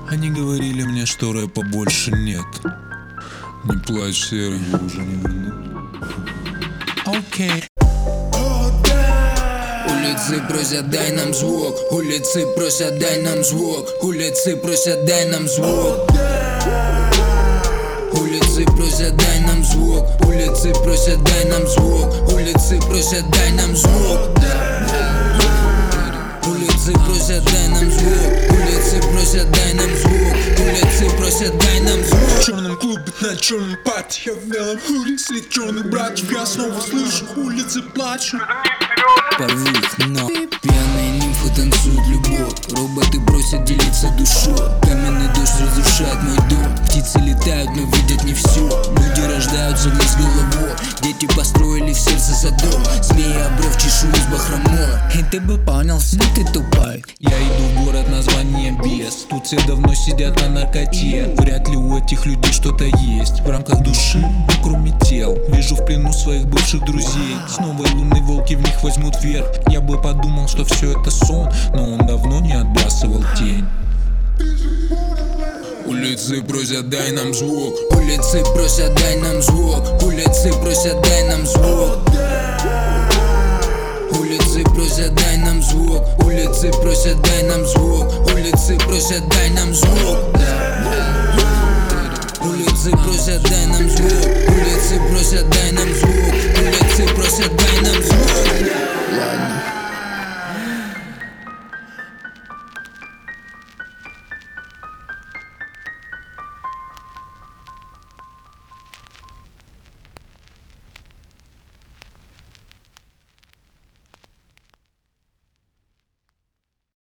Они говорили мне, что рэпа больше нет. Не плачь, Серый, его уже не вернут. Окей. Улицы просят, дай нам звук. Улицы просят, дай нам звук. Улицы просят, дай нам звук. Улицы просят, дай нам звук. Улицы просят, дай нам звук. Улицы просят, дай нам звук. Улицы просят, дай нам звук. Улицы просят, дай нам звук. Улицы просят, дай нам звук. В черном клубе на черном пати, я в белом худи среди черных братьев. Я снова слышу, улицы плачут. Порви их, но пьяные нимфы танцуют любовь. Роботы просят делиться душой. Каменный дождь разрушает мой дом. Птицы летают, но видят не все. Люди рождаются вниз головой. Дети построили в сердце задом. Змеи обров чешую с бахромой. И ты бы понял, что ты тупой. Я иду в город, название без. Тут все давно сидят на наркоте. Вряд ли у этих людей что-то есть в рамках души, кроме тел. Вижу в плену своих бывших друзей. Снова лунные волки в них возьмут верх. Я бы подумал, что все это сон, но он давно не отбрасывал тень. Улицы просят, дай нам звук. Улицы просят, дай нам звук. Улицы просят, дай нам звук. Улицы просят, дай нам звук. Улицы просят, дай нам звук. Улицы просят, дай нам звук. Улицы просят, дай нам звук. Улицы просят, дай нам звук. Улицы просят, дай нам звук. Ладно.